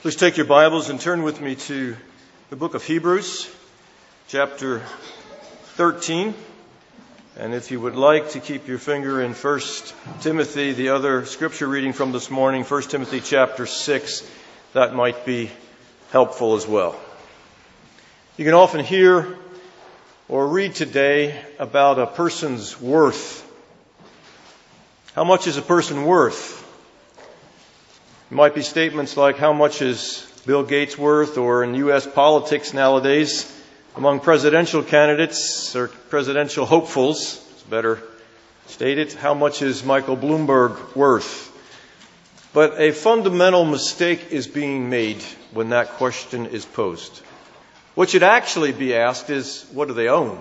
Please take your Bibles and turn with me to the book of Hebrews, chapter 13. And if you would like to keep your finger in 1 Timothy, the other scripture reading from this morning, 1 Timothy chapter 6, that might be helpful as well. You can often hear or read today about a person's worth. How much is a person worth? It might be statements like, how much is Bill Gates worth? Or in U.S. politics nowadays, among presidential candidates or presidential hopefuls, it's better stated, how much is Michael Bloomberg worth? But a fundamental mistake is being made when that question is posed. What should actually be asked is, what do they own?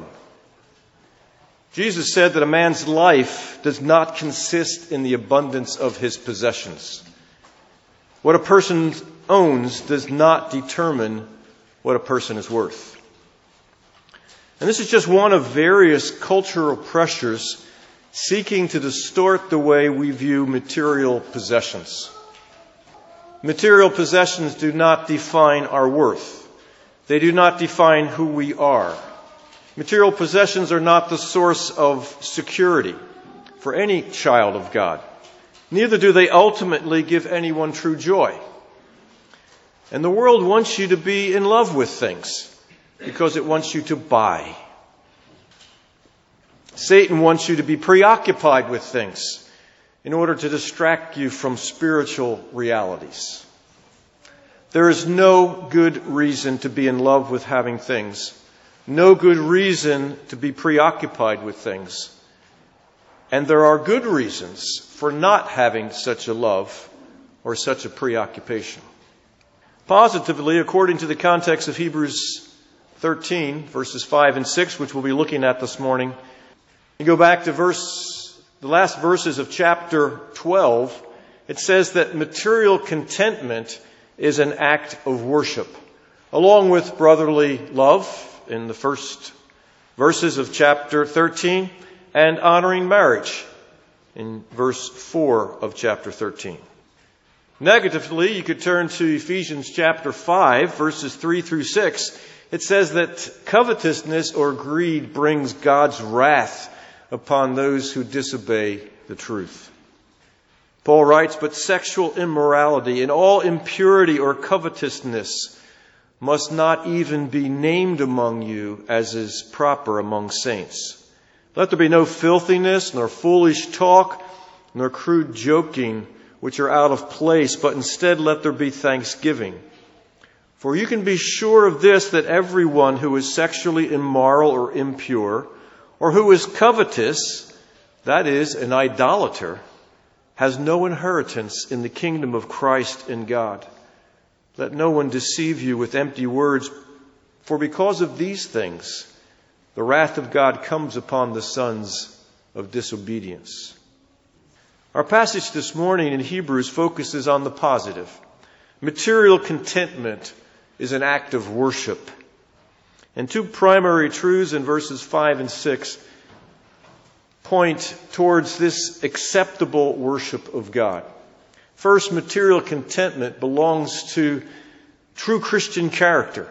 Jesus said that a man's life does not consist in the abundance of his possessions. What a person owns does not determine what a person is worth. And this is just one of various cultural pressures seeking to distort the way we view material possessions. Material possessions do not define our worth. They do not define who we are. Material possessions are not the source of security for any child of God. Neither do they ultimately give anyone true joy. And the world wants you to be in love with things because it wants you to buy. Satan wants you to be preoccupied with things in order to distract you from spiritual realities. There is no good reason to be in love with having things. No good reason to be preoccupied with things. And there are good reasons for not having such a love or such a preoccupation. Positively, according to the context of Hebrews 13, verses 5 and 6, which we'll be looking at this morning, you go back to the last verses of chapter 12, it says that material contentment is an act of worship, along with brotherly love in the first verses of chapter 13, and honoring marriage in verse 4 of chapter 13. Negatively, you could turn to Ephesians chapter 5, verses 3 through 6. It says that covetousness or greed brings God's wrath upon those who disobey the truth. Paul writes, but sexual immorality and all impurity or covetousness must not even be named among you as is proper among saints. Let there be no filthiness, nor foolish talk, nor crude joking, which are out of place, but instead let there be thanksgiving. For you can be sure of this, that everyone who is sexually immoral or impure, or who is covetous, that is, an idolater, has no inheritance in the kingdom of Christ and God. Let no one deceive you with empty words, for because of these things, the wrath of God comes upon the sons of disobedience. Our passage this morning in Hebrews focuses on the positive. Material contentment is an act of worship. And two primary truths in verses 5 and 6 point towards this acceptable worship of God. First, material contentment belongs to true Christian character.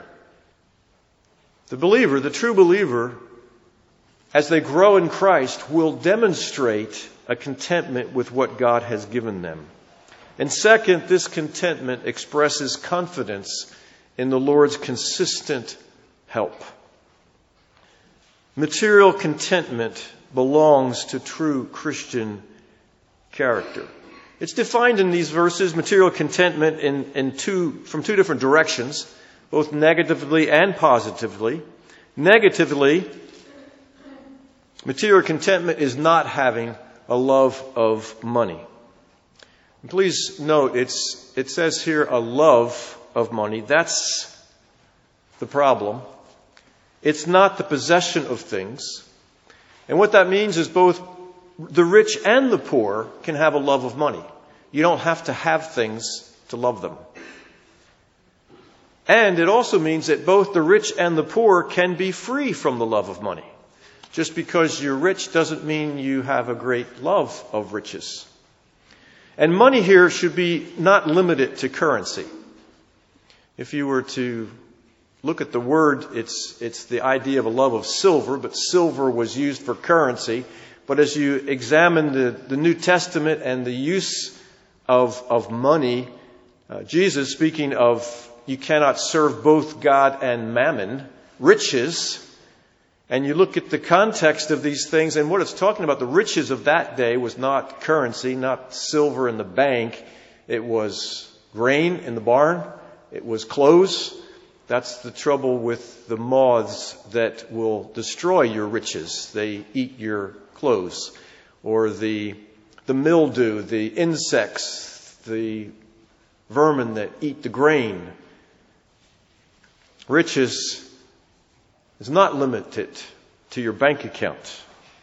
The believer, the true believer, as they grow in Christ, will demonstrate a contentment with what God has given them. And second, this contentment expresses confidence in the Lord's consistent help. Material contentment belongs to true Christian character. It's defined in these verses, material contentment, from two different directions, both negatively and positively. Negatively, material contentment is not having a love of money. And please note, it says here a love of money. That's the problem. It's not the possession of things. And what that means is both the rich and the poor can have a love of money. You don't have to have things to love them. And it also means that both the rich and the poor can be free from the love of money. Just because you're rich doesn't mean you have a great love of riches. And money here should be not limited to currency. If you were to look at the word, it's the idea of a love of silver, but silver was used for currency. But as you examine the New Testament and the use of money, Jesus, speaking of you cannot serve both God and mammon, riches, and you look at the context of these things and what it's talking about, the riches of that day was not currency, not silver in the bank. It was grain in the barn. It was clothes. That's the trouble with the moths that will destroy your riches. They eat your clothes. Or the mildew, the insects, the vermin that eat the grain. Riches is not limited to your bank account.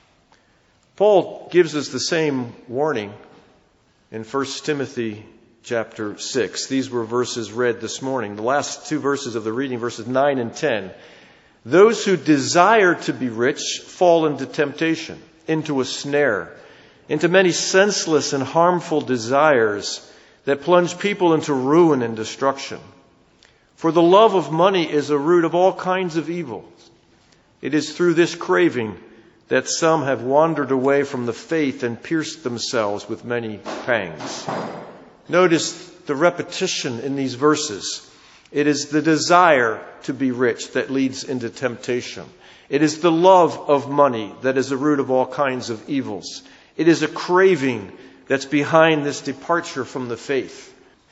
Paul gives us the same warning in 1 Timothy chapter 6. These were verses read this morning. The last two verses of the reading, verses 9 and 10. Those who desire to be rich fall into temptation, into a snare, into many senseless and harmful desires that plunge people into ruin and destruction. For the love of money is a root of all kinds of evil. It is through this craving that some have wandered away from the faith and pierced themselves with many pangs. Notice the repetition in these verses. It is the desire to be rich that leads into temptation. It is the love of money that is the root of all kinds of evils. It is a craving that's behind this departure from the faith.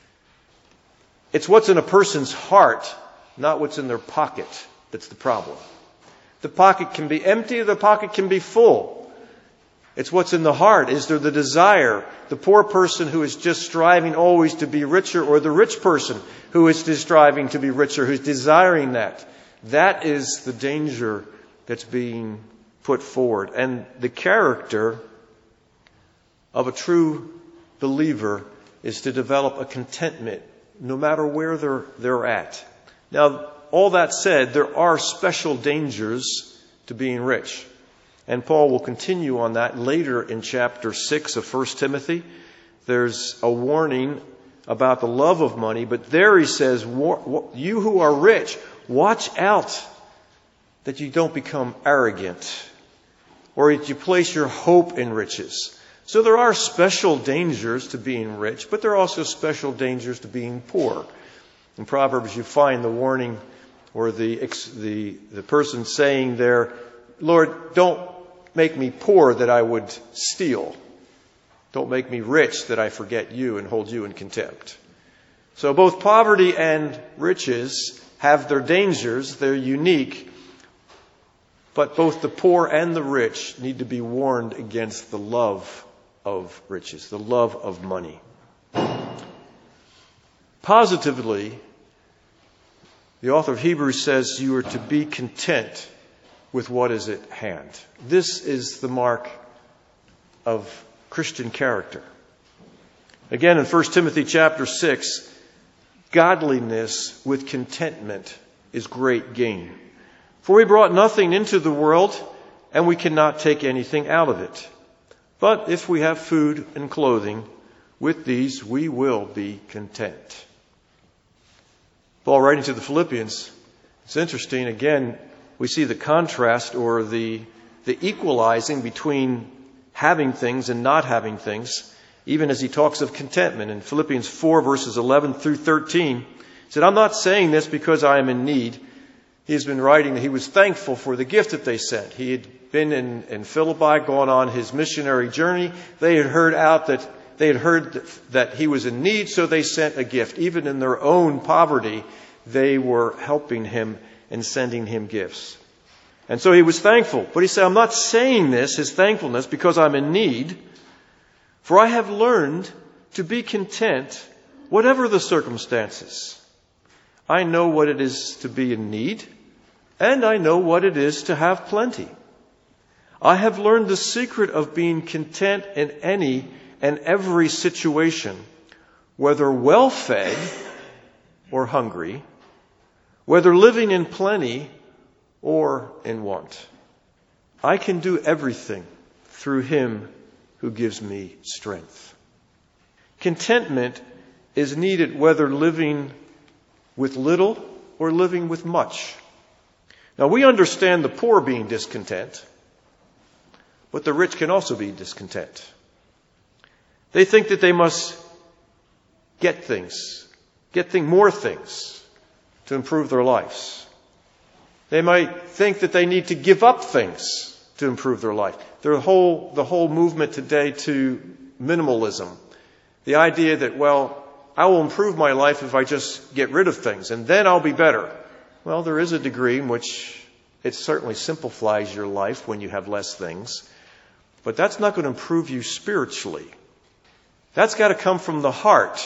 It's what's in a person's heart, not what's in their pocket, that's the problem. The pocket can be empty or the pocket can be full. It's what's in the heart. Is there the desire? The poor person who is just striving always to be richer, or the rich person who is just striving to be richer, who's desiring that. That is the danger that's being put forward. And the character of a true believer is to develop a contentment no matter where they're at. Now, all that said, there are special dangers to being rich. And Paul will continue on that later in chapter 6 of 1 Timothy. There's a warning about the love of money, but there he says, you who are rich, watch out that you don't become arrogant or that you place your hope in riches. So there are special dangers to being rich, but there are also special dangers to being poor. In Proverbs, you find the warning or the person saying there, Lord, don't make me poor that I would steal. Don't make me rich that I forget you and hold you in contempt. So both poverty and riches have their dangers. They're unique. But both the poor and the rich need to be warned against the love of riches, the love of money. Positively, the author of Hebrews says you are to be content with what is at hand. This is the mark of Christian character. Again, in 1 Timothy chapter 6, godliness with contentment is great gain. For we brought nothing into the world, and we cannot take anything out of it. But if we have food and clothing, with these we will be content. Paul writing to the Philippians, it's interesting, again, we see the contrast or the equalizing between having things and not having things, even as he talks of contentment. In Philippians 4, verses 11 through 13, he said, I'm not saying this because I am in need. He's been writing that he was thankful for the gift that they sent. He had been in Philippi, gone on his missionary journey. They had heard that he was in need, so they sent a gift. Even in their own poverty, they were helping him and sending him gifts. And so he was thankful. But he said, I'm not saying this, his thankfulness, because I'm in need. For I have learned to be content, whatever the circumstances. I know what it is to be in need, and I know what it is to have plenty. I have learned the secret of being content in any and every situation, whether well-fed or hungry, whether living in plenty or in want. I can do everything through him who gives me strength. Contentment is needed whether living with little or living with much. Now, we understand the poor being discontent, but the rich can also be discontent. They think that they must get more things to improve their lives. They might think that they need to give up things to improve their life. The whole movement today to minimalism. The idea that, well, I will improve my life if I just get rid of things, and then I'll be better. Well, there is a degree in which it certainly simplifies your life when you have less things. But that's not going to improve you spiritually. That's got to come from the heart.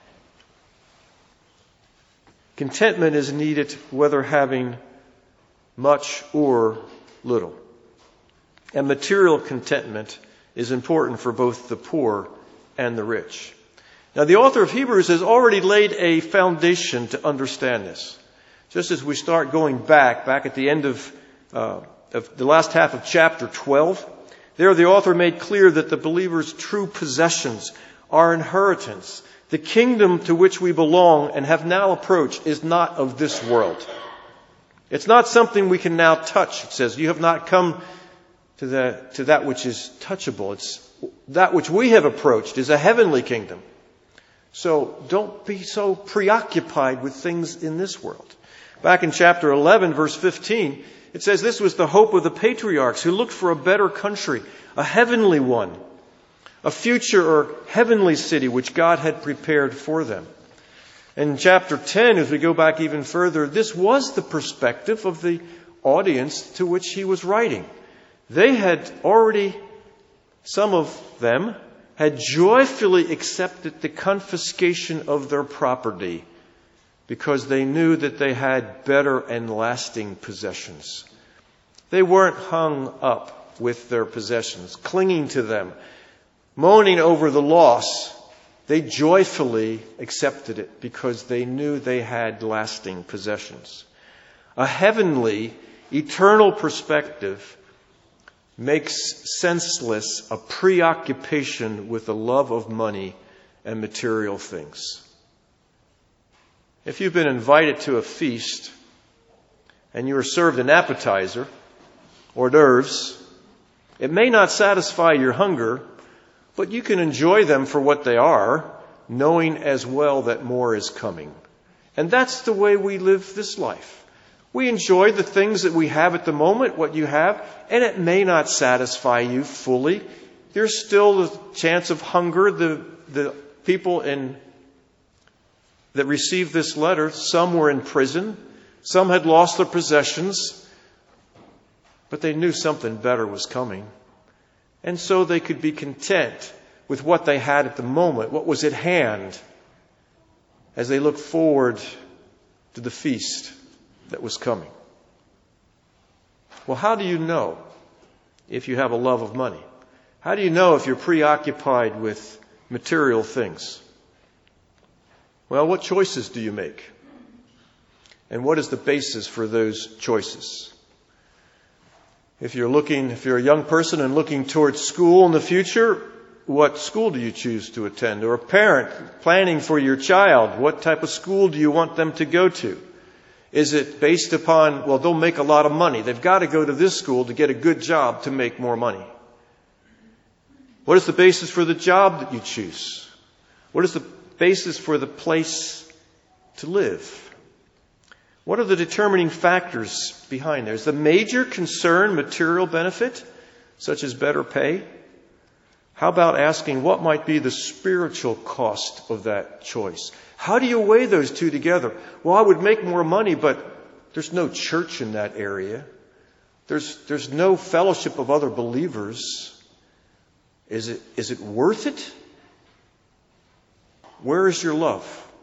Contentment is needed whether having much or little. And material contentment is important for both the poor and the rich. Now, the author of Hebrews has already laid a foundation to understand this. Just as we start going back at the end of the last half of chapter 12, there the author made clear that the believer's true possessions, our inheritance, the kingdom to which we belong and have now approached, is not of this world. It's not something we can now touch. It says, you have not come to that which is touchable. It's that which we have approached is a heavenly kingdom. So don't be so preoccupied with things in this world. Back in chapter 11, verse 15, it says this was the hope of the patriarchs who looked for a better country, a heavenly one, a future or heavenly city which God had prepared for them. In chapter 10, as we go back even further, this was the perspective of the audience to which he was writing. They had already, some of them, had joyfully accepted the confiscation of their property because they knew that they had better and lasting possessions. They weren't hung up with their possessions, clinging to them, moaning over the loss. They joyfully accepted it because they knew they had lasting possessions. A heavenly, eternal perspective makes senseless a preoccupation with the love of money and material things. If you've been invited to a feast and you are served an appetizer, hors d'oeuvres, it may not satisfy your hunger, but you can enjoy them for what they are, knowing as well that more is coming. And that's the way we live this life. We enjoy the things that we have at the moment, what you have, and it may not satisfy you fully. There's still the chance of hunger. The people that received this letter, some were in prison, some had lost their possessions, but they knew something better was coming. And so they could be content with what they had at the moment, what was at hand, as they looked forward to the feast that was coming. Well, how do you know if you have a love of money? How do you know if you're preoccupied with material things? Well, what choices do you make? And what is the basis for those choices? If you're a young person and looking towards school in the future, what school do you choose to attend? Or a parent planning for your child, what type of school do you want them to go to? Is it based upon, well, they'll make a lot of money. They've got to go to this school to get a good job to make more money. What is the basis for the job that you choose? What is the basis for the place to live? What are the determining factors behind there? Is the major concern material benefit, such as better pay? How about asking what might be the spiritual cost of that choice? How do you weigh those two together? Well, I would make more money, but there's no church in that area. There's no fellowship of other believers. Is it worth it? Where is your love?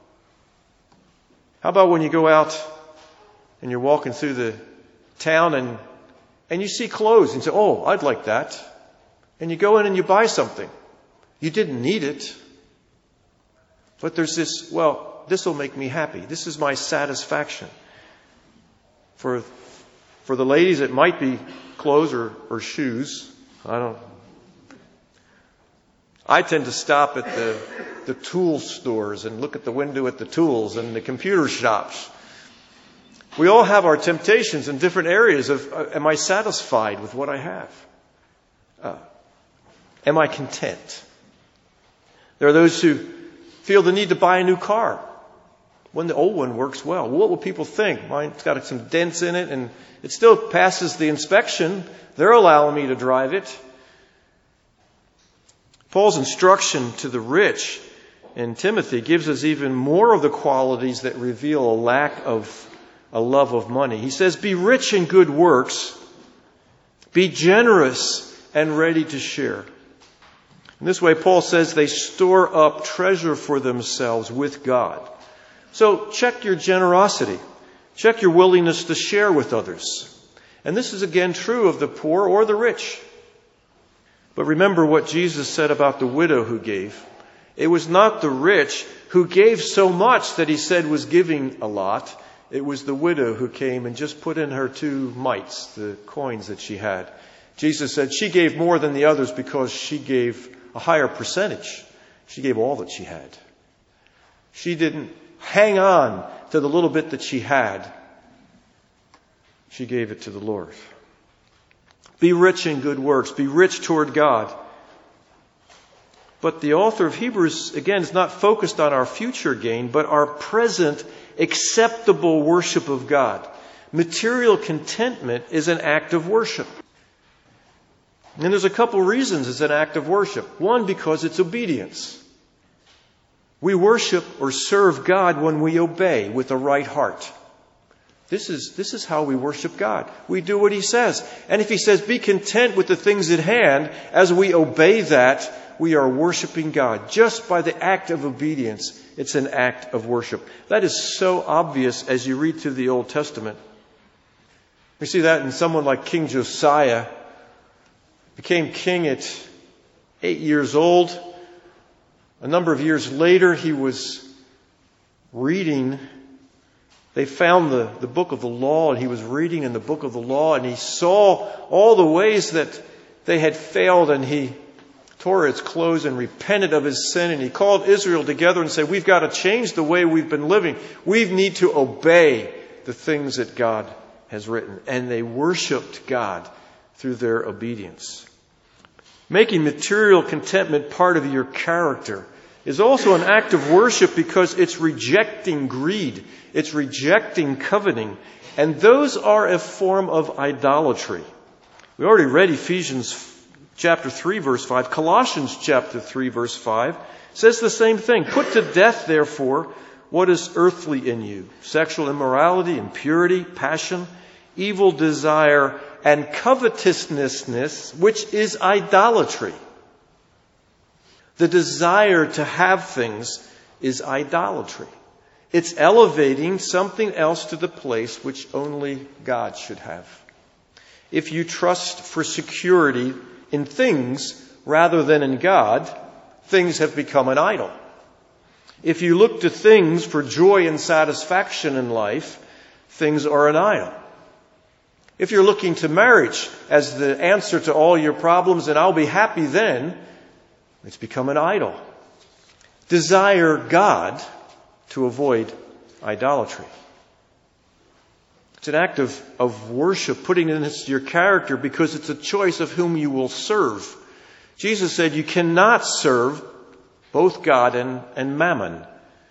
How about when you go out and you're walking through the town and you see clothes and say, oh, I'd like that. And you go in and you buy something. You didn't need it. But there's this, well, this will make me happy. This is my satisfaction. For the ladies, it might be clothes or shoes. I tend to stop at the tool stores and look at the window at the tools and the computer shops. We all have our temptations in different areas of, am I satisfied with what I have? Am I content? There are those who feel the need to buy a new car when the old one works well. What will people think? Mine's got some dents in it and it still passes the inspection. They're allowing me to drive it. Paul's instruction to the rich in Timothy gives us even more of the qualities that reveal a lack of a love of money. He says, be rich in good works, be generous and ready to share. In this way, Paul says they store up treasure for themselves with God. So check your generosity. Check your willingness to share with others. And this is again true of the poor or the rich. But remember what Jesus said about the widow who gave. It was not the rich who gave so much that he said was giving a lot. It was the widow who came and just put in her 2 mites, the coins that she had. Jesus said she gave more than the others because she gave a higher percentage. She gave all that she had. She didn't hang on to the little bit that she had. She gave it to the Lord. Be rich in good works. Be rich toward God. But the author of Hebrews, again, is not focused on our future gain, but our present acceptable worship of God. Material contentment is an act of worship. And there's a couple reasons it's an act of worship. One, because it's obedience. We worship or serve God when we obey with a right heart. This is how we worship God. We do what He says. And if He says, be content with the things at hand, as we obey that, we are worshiping God. Just by the act of obedience, it's an act of worship. That is so obvious as you read through the Old Testament. We see that in someone like King Josiah. Became king at 8 years old. A number of years later, he was reading. They found the book of the law, and he was reading in the book of the law, and he saw all the ways that they had failed, and he tore his clothes and repented of his sin, and he called Israel together and said, we've got to change the way we've been living. We need to obey the things that God has written. And they worshiped God through their obedience. Making material contentment part of your character is also an act of worship because it's rejecting greed. It's rejecting coveting. And those are a form of idolatry. We already read Ephesians chapter 3, verse 5. Colossians chapter 3, verse 5 says the same thing. Put to death, therefore, what is earthly in you. Sexual immorality, impurity, passion, evil desire, and covetousness, which is idolatry. The desire to have things is idolatry. It's elevating something else to the place which only God should have. If you trust for security in things rather than in God, things have become an idol. If you look to things for joy and satisfaction in life, things are an idol. If you're looking to marriage as the answer to all your problems and I'll be happy then, it's become an idol. Desire God to avoid idolatry. It's an act of worship, putting it into your character because it's a choice of whom you will serve. Jesus said you cannot serve both God and mammon.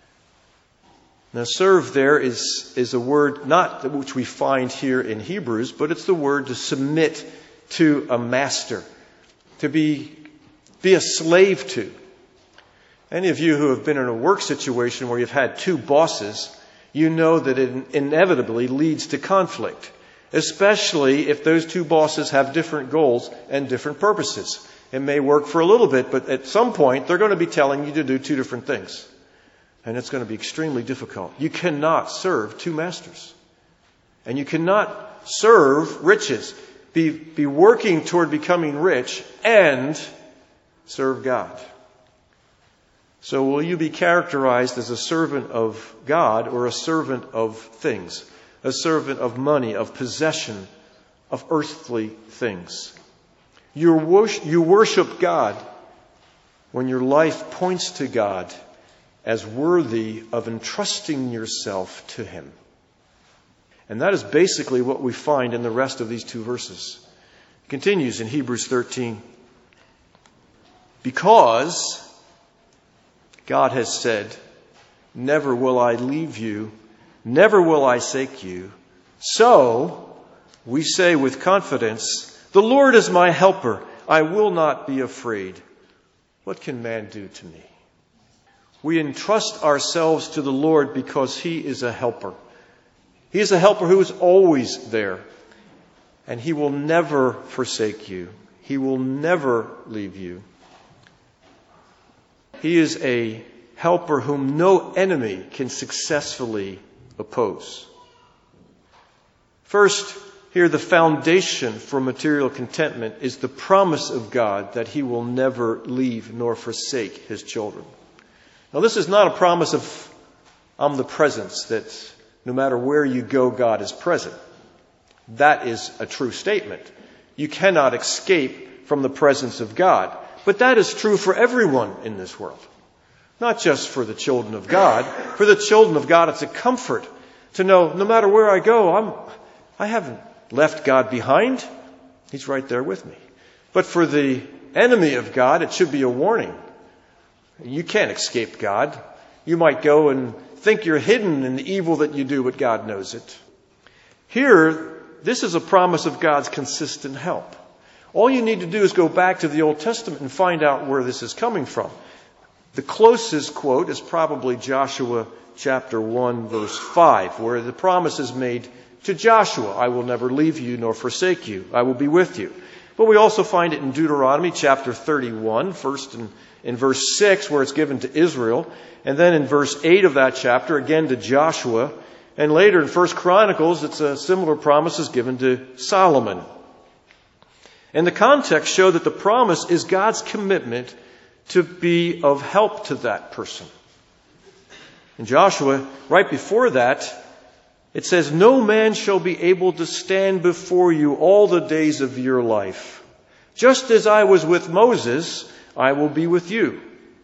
Now, serve there is a word not which we find here in Hebrews, but it's the word to submit to a master, to be a slave to. Any of you who have been in a work situation where you've had 2 bosses, you know that it inevitably leads to conflict, especially if those 2 bosses have different goals and different purposes. It may work for a little bit, but at some point they're going to be telling you to do 2 different things. And it's going to be extremely difficult. You cannot serve 2 masters. And you cannot serve riches. Be working toward becoming rich and serve God. So will you be characterized as a servant of God or a servant of things? A servant of money, of possession, of earthly things? You worship God when your life points to God as worthy of entrusting yourself to Him. And that is basically what we find in the rest of these two verses. It continues in Hebrews 13. Because God has said, never will I leave you, never will I forsake you. So we say with confidence, the Lord is my helper. I will not be afraid. What can man do to me? We entrust ourselves to the Lord because He is a helper. He is a helper who is always there. And He will never forsake you. He will never leave you. He is a helper whom no enemy can successfully oppose. First, here the foundation for material contentment is the promise of God that He will never leave nor forsake His children. Now, this is not a promise of omnipresence, that no matter where you go, God is present. That is a true statement. You cannot escape from the presence of God. But that is true for everyone in this world. Not just for the children of God. For the children of God, it's a comfort to know no matter where I go, I haven't left God behind. He's right there with me. But for the enemy of God, it should be a warning. You can't escape God. You might go and think you're hidden in the evil that you do, but God knows it. Here, this is a promise of God's consistent help. All you need to do is go back to the Old Testament and find out where this is coming from. The closest quote is probably Joshua chapter 1, verse 5, where the promise is made to Joshua, I will never leave you nor forsake you. I will be with you. But we also find it in Deuteronomy chapter 31, first in verse 6, where it's given to Israel. And then in verse 8 of that chapter, again to Joshua. And later in 1 Chronicles, it's a similar promise is given to Solomon. And the context show that the promise is God's commitment to be of help to that person. In Joshua, right before that, it says, no man shall be able to stand before you all the days of your life. Just as I was with Moses, I will be with you.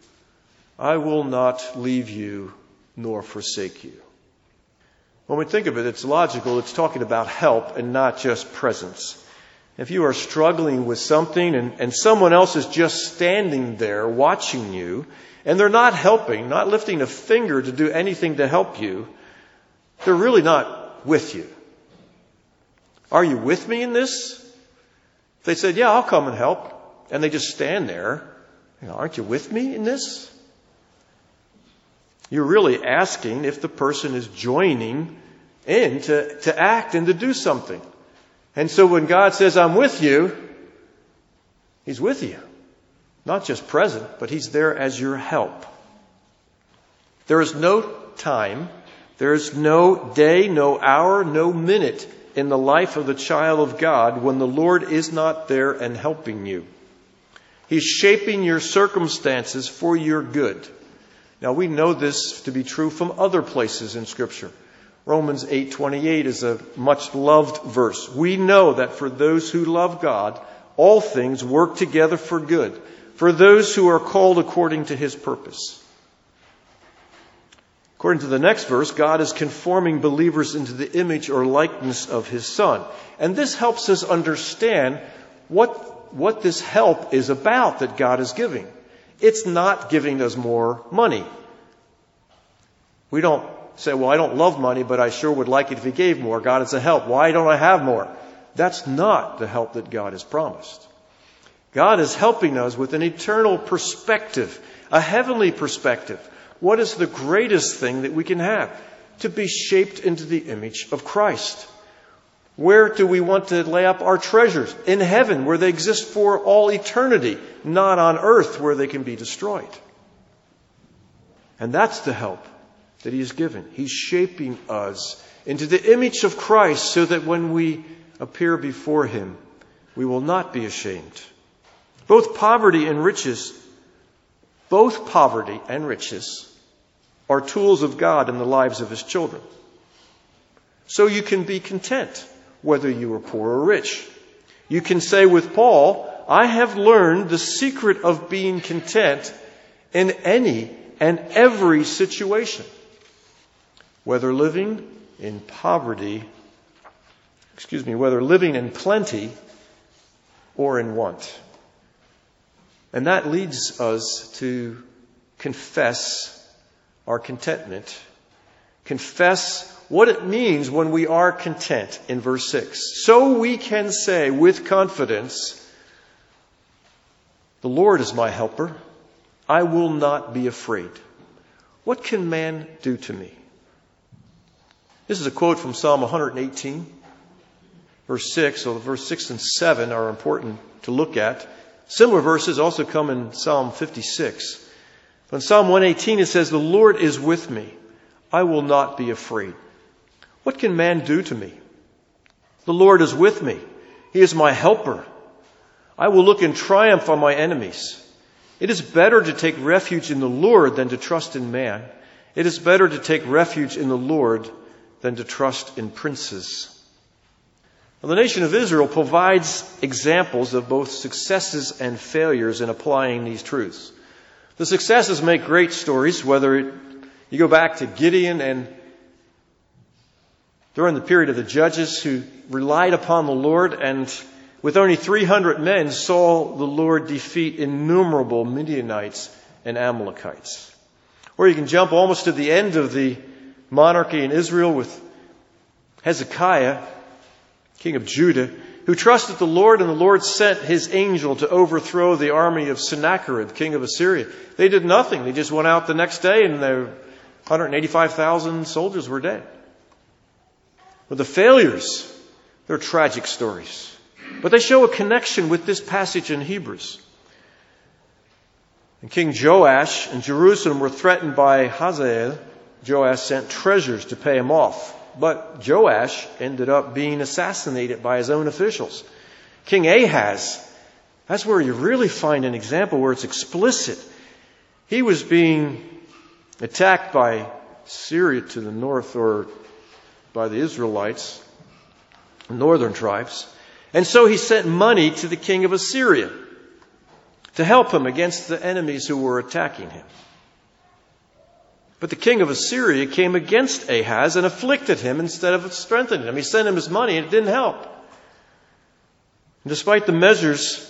I will not leave you nor forsake you. When we think of it, it's logical. It's talking about help and not just presence. If you are struggling with something and someone else is just standing there watching you, and they're not helping, not lifting a finger to do anything to help you, they're really not with you. Are you with me in this? If they said, yeah, I'll come and help, and they just stand there, aren't you with me in this? You're really asking if the person is joining in to act and to do something. And so when God says, I'm with you, He's with you. Not just present, but He's there as your help. There is no time, there is no day, no hour, no minute in the life of the child of God when the Lord is not there and helping you. He's shaping your circumstances for your good. Now we know this to be true from other places in Scripture. Romans 8:28 is a much loved verse. We know that for those who love God, all things work together for good, for those who are called according to His purpose. According to the next verse, God is conforming believers into the image or likeness of His Son. And this helps us understand what this help is about that God is giving. It's not giving us more money. We don't say, well, I don't love money, but I sure would like it if He gave more. God, it's a help. Why don't I have more? That's not the help that God has promised. God is helping us with an eternal perspective, a heavenly perspective. What is the greatest thing that we can have? To be shaped into the image of Christ. Where do we want to lay up our treasures? In heaven, where they exist for all eternity, not on earth where they can be destroyed. And that's the help that He has given. He's shaping us into the image of Christ so that when we appear before Him, we will not be ashamed. Both poverty and riches are tools of God in the lives of His children. So you can be content whether you are poor or rich. You can say with Paul, I have learned the secret of being content in any and every situation, whether living in plenty or in want. And that leads us to confess our contentment. Confess what it means when we are content in verse 6. So we can say with confidence, the Lord is my helper. I will not be afraid. What can man do to me? This is a quote from Psalm 118, verse 6. So verse 6 and 7 are important to look at. Similar verses also come in Psalm 56. But in Psalm 118 it says, the Lord is with me. I will not be afraid. What can man do to me? The Lord is with me. He is my helper. I will look in triumph on my enemies. It is better to take refuge in the Lord than to trust in man. It is better to take refuge in the Lord than to trust in princes. Well, the nation of Israel provides examples of both successes and failures in applying these truths. The successes make great stories, whether you go back to Gideon and during the period of the judges who relied upon the Lord and with only 300 men saw the Lord defeat innumerable Midianites and Amalekites. Or you can jump almost to the end of the monarchy in Israel with Hezekiah, king of Judah, who trusted the Lord, and the Lord sent his angel to overthrow the army of Sennacherib, king of Assyria. They did nothing. They just went out the next day and their 185,000 soldiers were dead. But the failures, they're tragic stories. But they show a connection with this passage in Hebrews. And King Joash and Jerusalem were threatened by Hazael. Joash sent treasures to pay him off. But Joash ended up being assassinated by his own officials. King Ahaz, that's where you really find an example where it's explicit. He was being attacked by Syria to the north, or by the Israelites, northern tribes. And so he sent money to the king of Assyria to help him against the enemies who were attacking him. But the king of Assyria came against Ahaz and afflicted him instead of strengthening him. He sent him his money and it didn't help. And despite the measures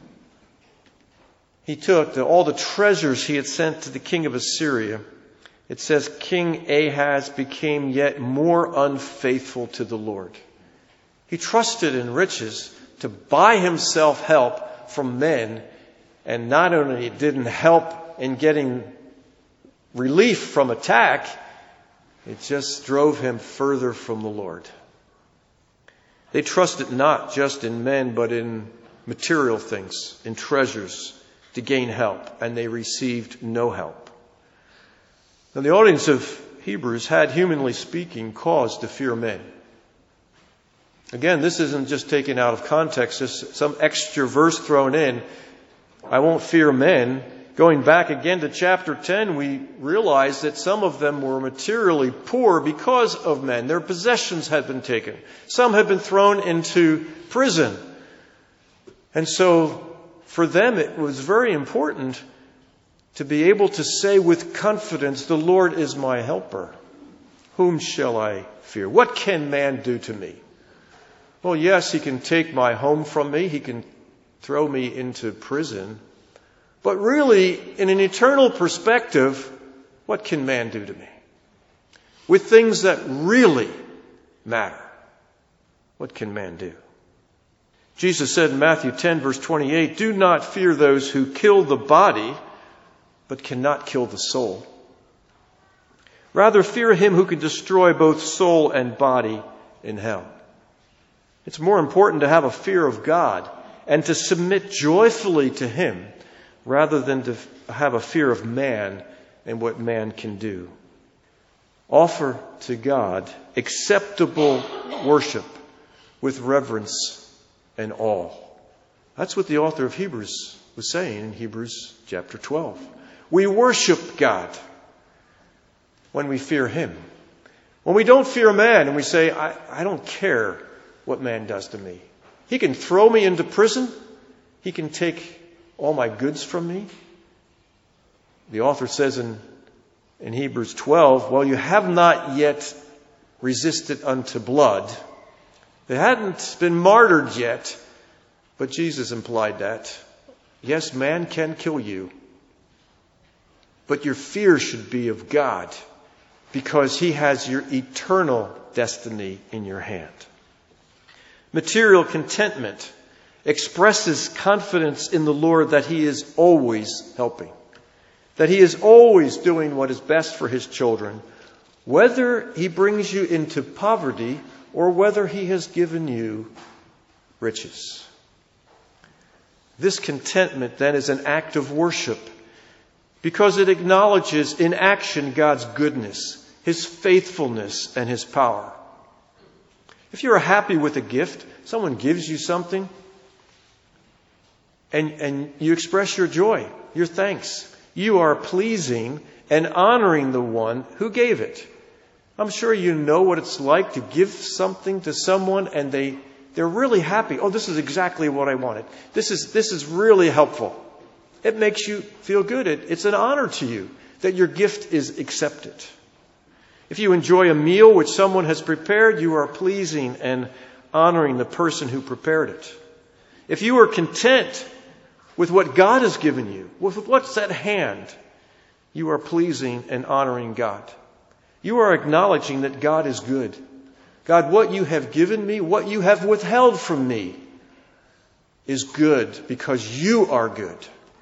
he took, all the treasures he had sent to the king of Assyria, it says King Ahaz became yet more unfaithful to the Lord. He trusted in riches to buy himself help from men, and not only didn't help in getting relief from attack, it just drove him further from the Lord. They trusted not just in men, but in material things, in treasures, to gain help, and they received no help. Now, the audience of Hebrews had, humanly speaking, cause to fear men. Again, this isn't just taken out of context, just some extra verse thrown in. I won't fear men. Going back again to chapter 10, we realize that some of them were materially poor because of men. Their possessions had been taken. Some had been thrown into prison. And so for them it was very important to be able to say with confidence, the Lord is my helper. Whom shall I fear? What can man do to me? Well, yes, he can take my home from me. He can throw me into prison. But really, in an eternal perspective, what can man do to me? With things that really matter, what can man do? Jesus said in Matthew 10, verse 28, do not fear those who kill the body, but cannot kill the soul. Rather, fear him who can destroy both soul and body in hell. It's more important to have a fear of God and to submit joyfully to him rather than to have a fear of man and what man can do. Offer to God acceptable worship with reverence and awe. That's what the author of Hebrews was saying in Hebrews chapter 12. We worship God when we fear him. When we don't fear man and we say, I don't care what man does to me. He can throw me into prison. He can take all my goods from me? The author says in Hebrews 12, well, you have not yet resisted unto blood. They hadn't been martyred yet, but Jesus implied that. Yes, man can kill you, but your fear should be of God, because He has your eternal destiny in your hand. Material contentment expresses confidence in the Lord that He is always helping, that He is always doing what is best for His children, whether He brings you into poverty or whether He has given you riches. This contentment then is an act of worship, because it acknowledges in action God's goodness, His faithfulness, and His power. If you're happy with a gift, someone gives you something, and you express your joy, your thanks, you are pleasing and honoring the one who gave it. I'm sure you know what it's like to give something to someone and they're really happy. Oh, this is exactly what I wanted. This is really helpful. It makes you feel good. It's an honor to you that your gift is accepted. If you enjoy a meal which someone has prepared, you are pleasing and honoring the person who prepared it. If you are content with what God has given you, with what's at hand, you are pleasing and honoring God. You are acknowledging that God is good. God, what you have given me, what you have withheld from me is good because you are good.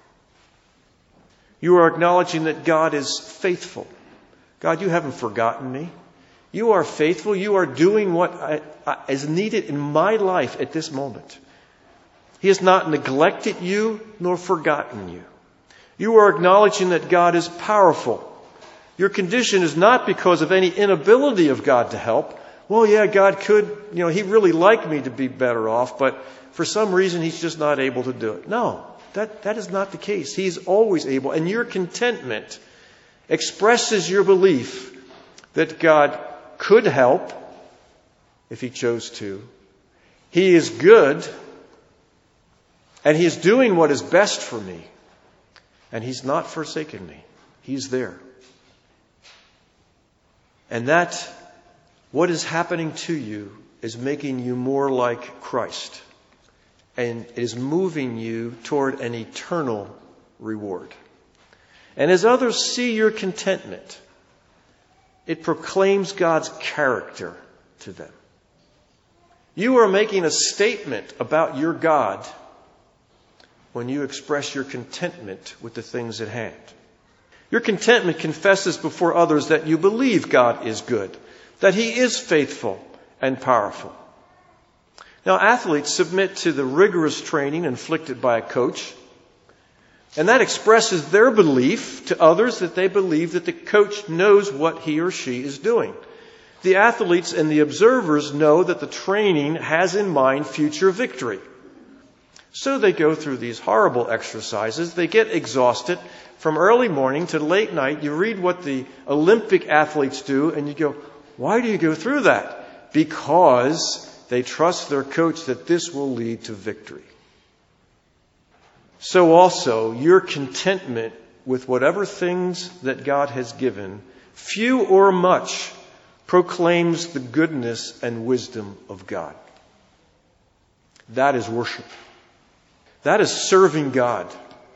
You are acknowledging that God is faithful. God, you haven't forgotten me. You are faithful. You are doing what is needed in my life at this moment. He has not neglected you nor forgotten you. You are acknowledging that God is powerful. Your condition is not because of any inability of God to help. Well, yeah, God could, He really liked me to be better off, but for some reason He's just not able to do it. No, that is not the case. He's always able. And your contentment expresses your belief that God could help if He chose to. He is good, and He is doing what is best for me. And He's not forsaken me. He's there. And that, what is happening to you, is making you more like Christ. And is moving you toward an eternal reward. And as others see your contentment, it proclaims God's character to them. You are making a statement about your God when you express your contentment with the things at hand. Your contentment confesses before others that you believe God is good, that He is faithful and powerful. Now, athletes submit to the rigorous training inflicted by a coach, and that expresses their belief to others that they believe that the coach knows what he or she is doing. The athletes and the observers know that the training has in mind future victory. So they go through these horrible exercises. They get exhausted from early morning to late night. You read what the Olympic athletes do, and you go, why do you go through that? Because they trust their coach that this will lead to victory. So also, your contentment with whatever things that God has given, few or much, proclaims the goodness and wisdom of God. That is worship. That is serving God.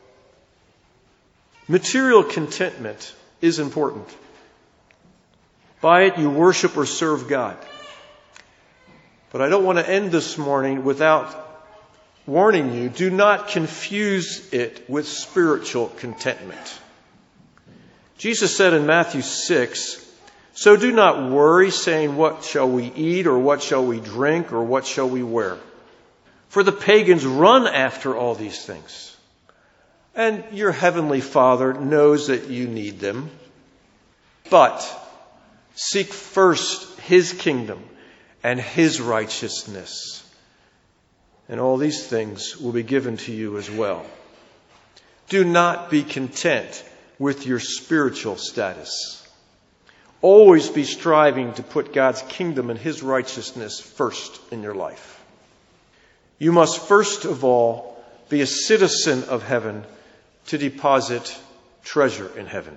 Material contentment is important. By it, you worship or serve God. But I don't want to end this morning without warning you, do not confuse it with spiritual contentment. Jesus said in Matthew 6, so do not worry, saying, what shall we eat, or what shall we drink, or what shall we wear? For the pagans run after all these things. And your heavenly Father knows that you need them. But seek first His kingdom and His righteousness, and all these things will be given to you as well. Do not be content with your spiritual status. Always be striving to put God's kingdom and His righteousness first in your life. You must first of all be a citizen of heaven to deposit treasure in heaven.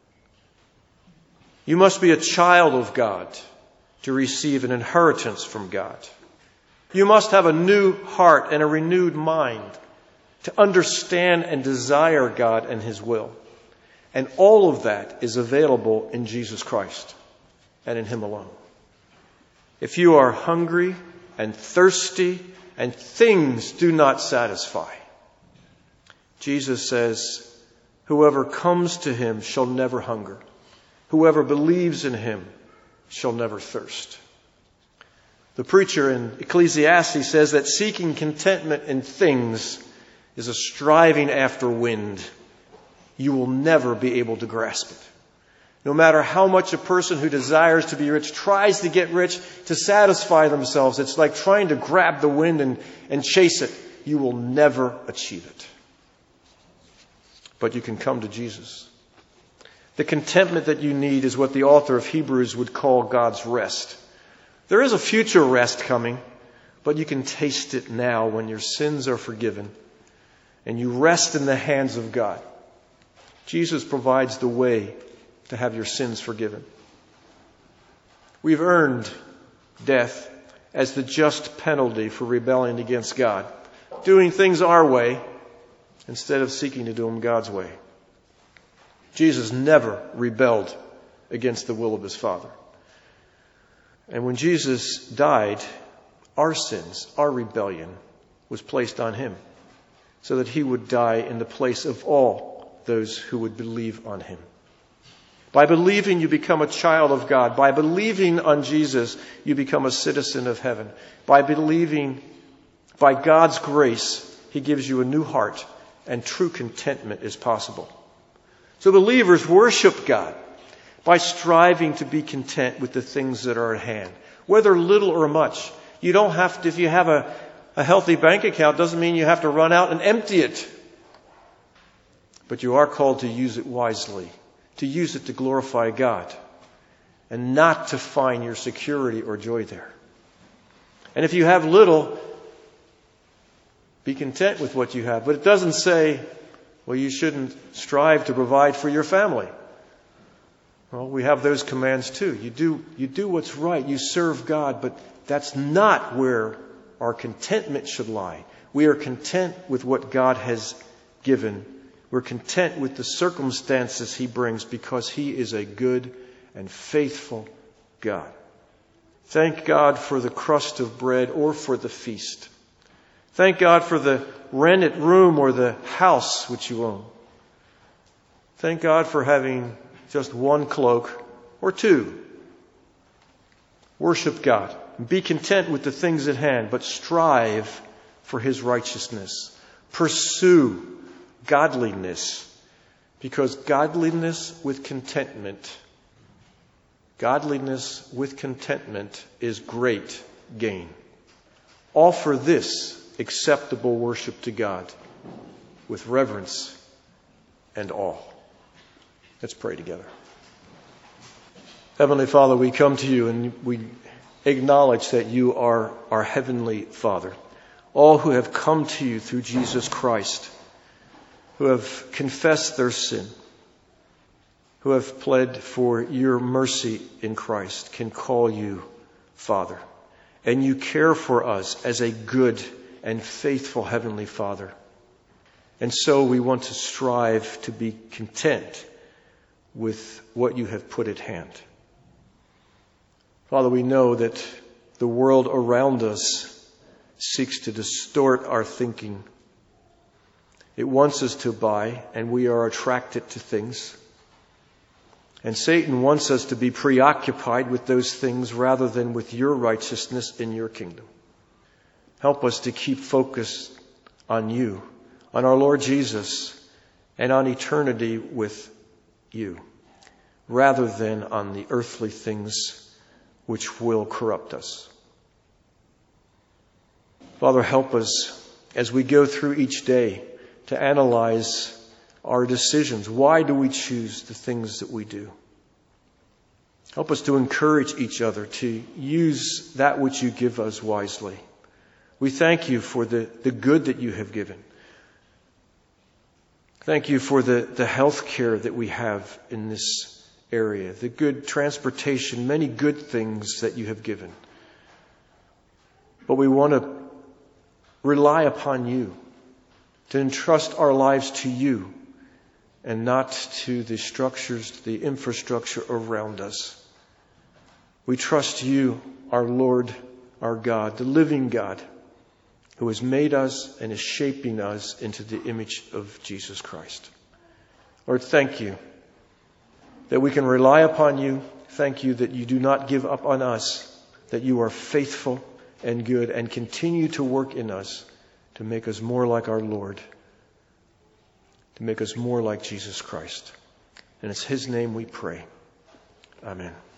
You must be a child of God to receive an inheritance from God. You must have a new heart and a renewed mind to understand and desire God and His will. And all of that is available in Jesus Christ and in Him alone. If you are hungry and thirsty and things do not satisfy, Jesus says, whoever comes to Him shall never hunger. Whoever believes in Him shall never thirst. The preacher in Ecclesiastes says that seeking contentment in things is a striving after wind. You will never be able to grasp it. No matter how much a person who desires to be rich tries to get rich to satisfy themselves, it's like trying to grab the wind and chase it. You will never achieve it. But you can come to Jesus. The contentment that you need is what the author of Hebrews would call God's rest. There is a future rest coming, but you can taste it now when your sins are forgiven and you rest in the hands of God. Jesus provides the way to have your sins forgiven. We've earned death as the just penalty for rebelling against God, doing things our way instead of seeking to do them God's way. Jesus never rebelled against the will of His Father. And when Jesus died, our sins, our rebellion, was placed on Him so that He would die in the place of all those who would believe on Him. By believing, you become a child of God. By believing on Jesus, you become a citizen of heaven. By believing, by God's grace, He gives you a new heart, and true contentment is possible. So believers worship God by striving to be content with the things that are at hand, whether little or much. You don't have to, if you have a healthy bank account, doesn't mean you have to run out and empty it. But you are called to use it wisely, to use it to glorify God, and not to find your security or joy there. And if you have little, be content with what you have. But it doesn't say, well, you shouldn't strive to provide for your family. Well, we have those commands too. You do what's right. You serve God, but that's not where our contentment should lie. We are content with what God has given. We're content with the circumstances He brings because He is a good and faithful God. Thank God for the crust of bread or for the feast. Thank God for the rented room or the house which you own. Thank God for having just one cloak or two. Worship God. Be content with the things at hand, but strive for His righteousness. Pursue godliness, because godliness with contentment is great gain. Offer this acceptable worship to God with reverence and awe. Let's pray together. Heavenly Father, we come to You and we acknowledge that You are our Heavenly Father. All who have come to You through Jesus Christ, who have confessed their sin, who have pled for Your mercy in Christ, can call You Father. And You care for us as a good and faithful Heavenly Father. And so we want to strive to be content with what You have put at hand. Father, we know that the world around us seeks to distort our thinking. It wants us to buy, and we are attracted to things. And Satan wants us to be preoccupied with those things rather than with Your righteousness in Your kingdom. Help us to keep focused on You, on our Lord Jesus, and on eternity with You, rather than on the earthly things which will corrupt us. Father, help us as we go through each day to analyze our decisions. Why do we choose the things that we do? Help us to encourage each other to use that which You give us wisely. We thank You for the good that You have given. Thank you for the health care that we have in this area, the good transportation, many good things that you have given. But we want to rely upon you, to entrust our lives to you and not to the structures, the infrastructure around us. We trust you, our Lord, our God, the living God, who has made us and is shaping us into the image of Jesus Christ. Lord, thank you that we can rely upon you. Thank you that you do not give up on us, that you are faithful and good and continue to work in us to make us more like our Lord, to make us more like Jesus Christ. And it's His name we pray. Amen.